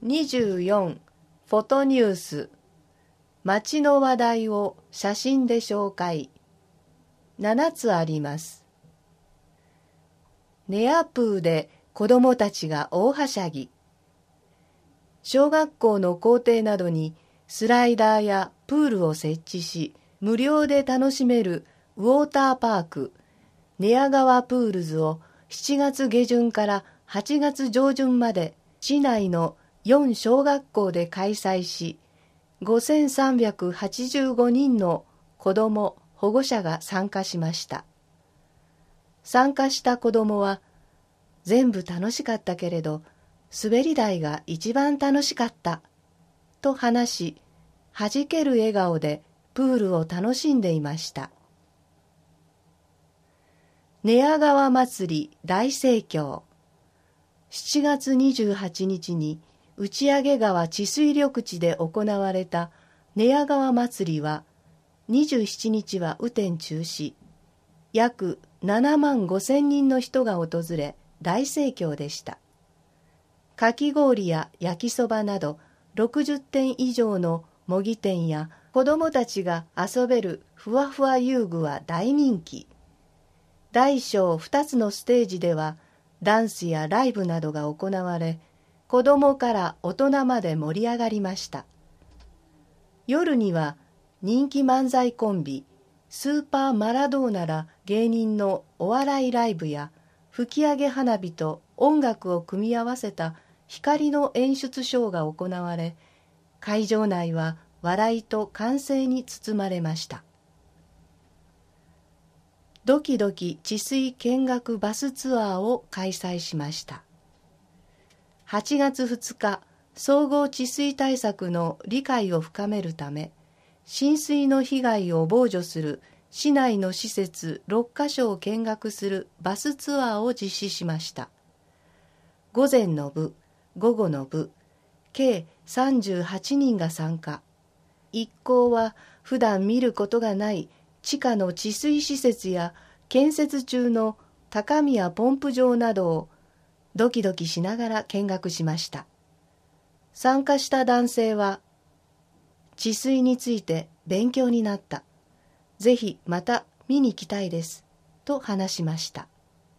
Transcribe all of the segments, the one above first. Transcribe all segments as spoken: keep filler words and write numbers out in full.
にじゅうよんフォトニュース、街の話題を写真で紹介。ななつあります。ネアプーで子どもたちが大はしゃぎ。小学校の校庭などにスライダーやプールを設置し、無料で楽しめるウォーターパーク、寝屋川プールズをしちがつげじゅんからはちがつじょうじゅんまで市内のよん小学校で開催し、ごせんさんびゃくはちじゅうごにんの子ども・保護者が参加しました。参加した子どもは、全部楽しかったけれど、滑り台が一番楽しかった、と話し、はじける笑顔でプールを楽しんでいました。寝屋川祭り大盛況。しちがつにじゅうはちにちに打上川治水緑地で行われた寝屋川祭りは、にじゅうしちにちは雨天中止、約ななまんごせんにんの人が訪れ大盛況でした。かき氷や焼きそばなどろくじゅってん以上の模擬店や子どもたちが遊べるふわふわ遊具は大人気。大小ふたつのステージではダンスやライブなどが行われ、子どもから大人まで盛り上がりました。夜には人気漫才コンビスーパーマラドーナら芸人のお笑いライブや吹き上げ花火と音楽を組み合わせた光の演出ショーが行われ、会場内は笑いと歓声に包まれました。ドキドキ治水見学バスツアーを開催しました。はちがつふつか、総合治水対策の理解を深めるため、浸水の被害を防除する市内の施設ろっかしょを見学するバスツアーを実施しました。午前の部、午後の部、計さんじゅうはちにんが参加。一行は普段見ることがない地下の治水施設や建設中の高宮ポンプ場などをドキドキしながら見学しました。参加した男性は、治水について勉強になった。ぜひまた見に来たいです。と話しました。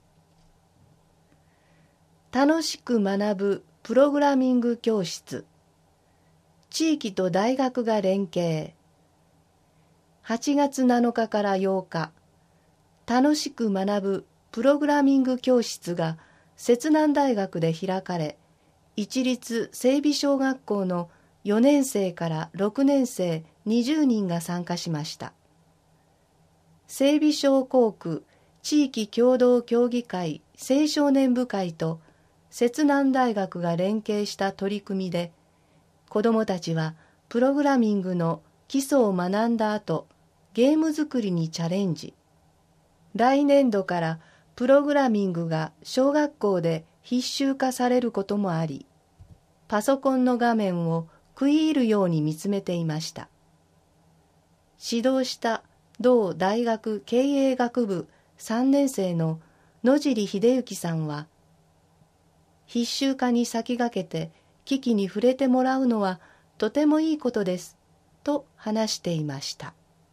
楽しく学ぶプログラミング教室。地域と大学が連携。はちがつなのかからようか、楽しく学ぶプログラミング教室が摂南大学で開かれ、一律整備小学校のよねんせいからろくねんせいにじゅうにんが参加しました。整備小校区地域協同協議会青少年部会と摂南大学が連携した取り組みで、子どもたちはプログラミングの基礎を学んだ後、ゲーム作りにチャレンジ。来年度からプログラミングが小学校で必修化されることもあり、パソコンの画面を食い入るように見つめていました。指導した同大学経営学部さんねんせいの野尻秀幸さんは、必修化に先駆けて機器に触れてもらうのはとてもいいことです、と話していました。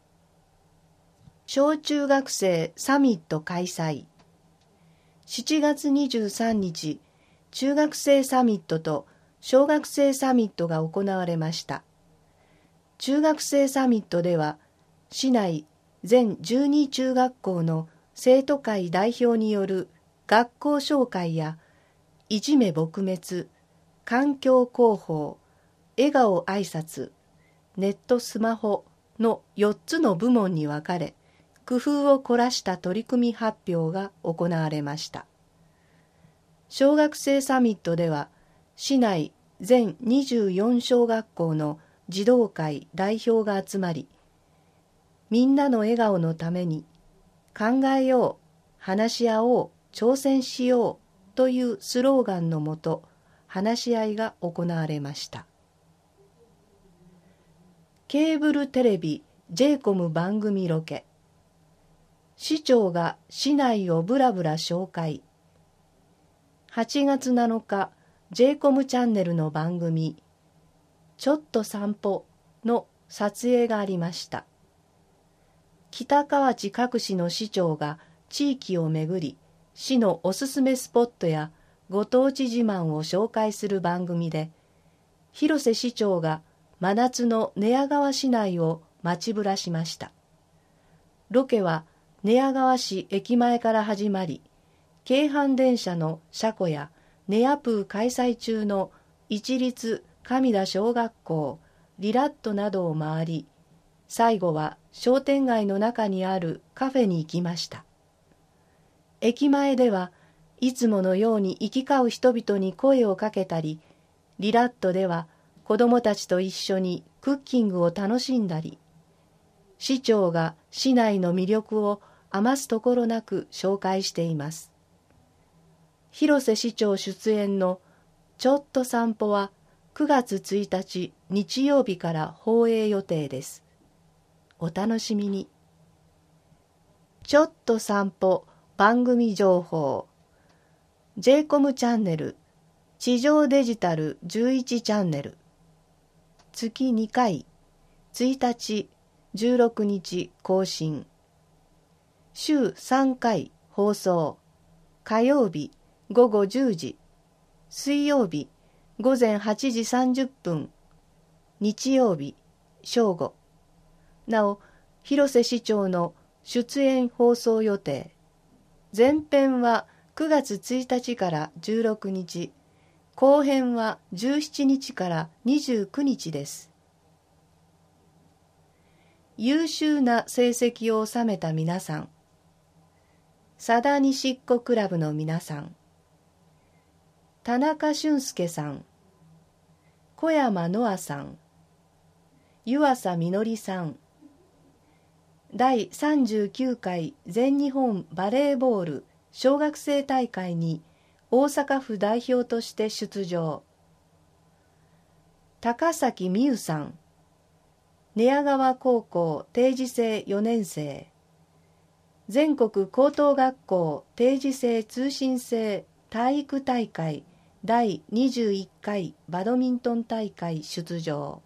小中学生サミット開催。しちがつにじゅうさんにち、中学生サミットと小学生サミットが行われました。中学生サミットでは、市内全じゅうに中学校の生徒会代表による学校紹介や、いじめ撲滅、環境広報、笑顔挨拶、ネットスマホのよっつの部門に分かれ、工夫を凝らした取り組み発表が行われました。小学生サミットでは、市内全にじゅうよん小学校の児童会代表が集まり、みんなの笑顔のために考えよう、話し合おう、挑戦しようというスローガンのもと、話し合いが行われました。ケーブルテレビ ジェイコム 番組ロケ。市長が市内をぶらぶら紹介。はちがつなのか、 ジェイコム チャンネルの番組ちょっと散歩の撮影がありました。北河内各市の市長が地域を巡り、市のおすすめスポットやご当地自慢を紹介する番組で、広瀬市長が真夏の寝屋川市内を街ぶらしました。ロケは寝屋川市駅前から始まり、京阪電車の車庫や寝屋プー開催中の一律上田小学校、リラットなどを回り、最後は商店街の中にあるカフェに行きました。駅前ではいつものように行き交う人々に声をかけたり、リラットでは子どもたちと一緒にクッキングを楽しんだり、市長が市内の魅力を余すところなく紹介しています。広瀬市長出演のちょっと散歩はくがつついたち日曜日から放映予定です。お楽しみに。ちょっと散歩番組情報 ジェイコム チャンネル地上デジタルじゅういちチャンネル月にかいついたちじゅうろくにち更新週さんかい放送火曜日ごごじゅうじ水曜日ごぜんはちじさんじゅっぷん日曜日正午なお広瀬市長の出演放送予定前編はくがつついたちからじゅうろくにち後編はじゅうしちにちからにじゅうくにちです。優秀な成績を収めた皆さん、佐田西っ子クラブの皆さん、田中俊介さん、小山ノアさん、湯浅みのりさん、だいさんじゅうきゅうかい全日本バレーボール小学生大会に大阪府代表として出場。高崎美優さん、寝屋川高校定時制よねんせい、全国高等学校定時制通信制体育大会だいにじゅういっかいバドミントン大会出場。